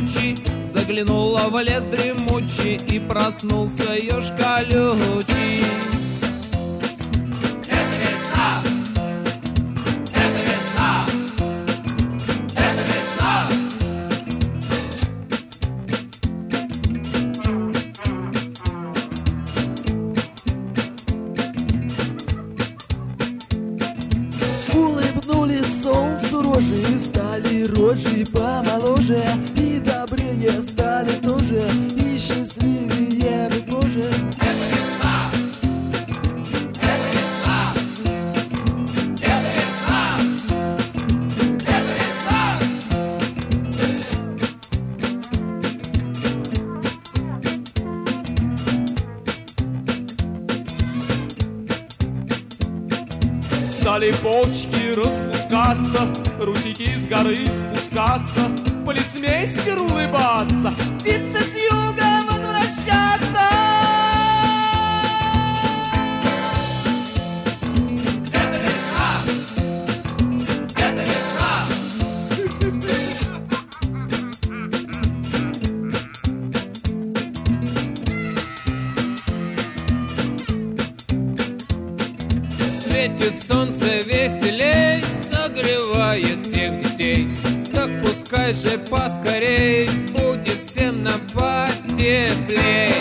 тучи, заглянула в лес дремучий, и проснулся еж колючий. Это весна! Это весна! Это весна! Улыбнулись солнцу рожи, стали рожи помоложе, и добрее стали тоже, и счастливее быть может. Это весна! Это весна! Это весна! Это весна! Стали почки распускаться, ручейки с горы спускаться, полицмейстер улыбаться, птицы с юга возвращаться. Это весна! Это весна! Светит солнце веселей, согревает всех детей. Так пускай же поскорей будет всем на потеплей.